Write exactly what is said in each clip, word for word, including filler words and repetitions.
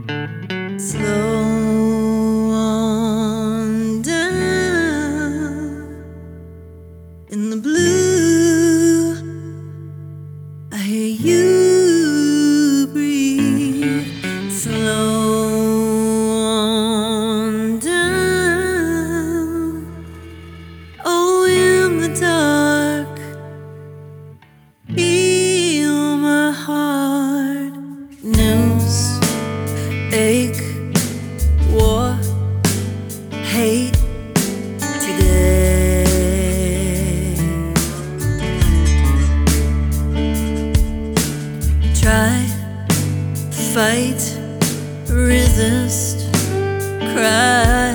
Slow on down in the blue. I hear you breathe. Slow on down. Oh, in the dark, feel my heart. News, ache, war, hate today. Try, fight, resist, cry,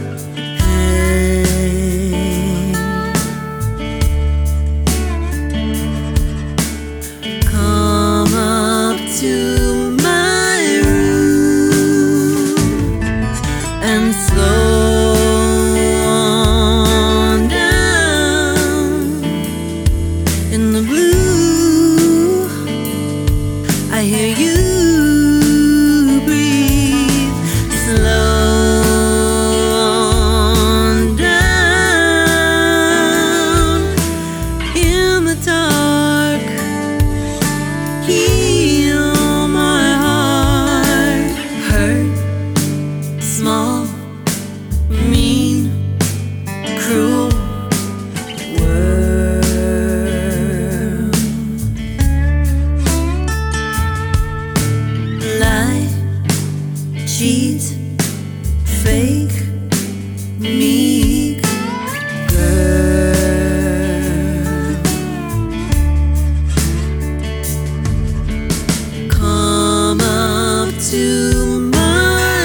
pain. Come up to my room and slow on down in the blue. I hear you breathe. Slow on down in the dark. Heal my heart. Hurt, small, mean, cruel world. Lie, cheat, fake, meek girl. Come up to my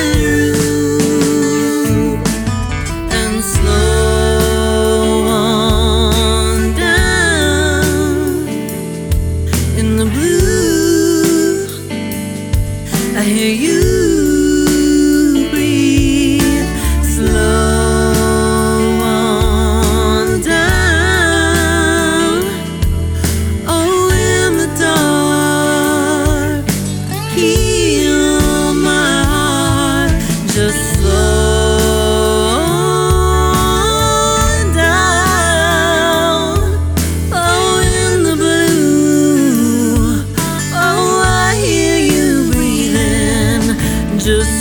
room and slow on down in the blue. I hear you breathe. Slow on down. Oh, in the dark, heal my heart. Just slow on down. Oh, in the blue. Oh, I hear you breathing. Just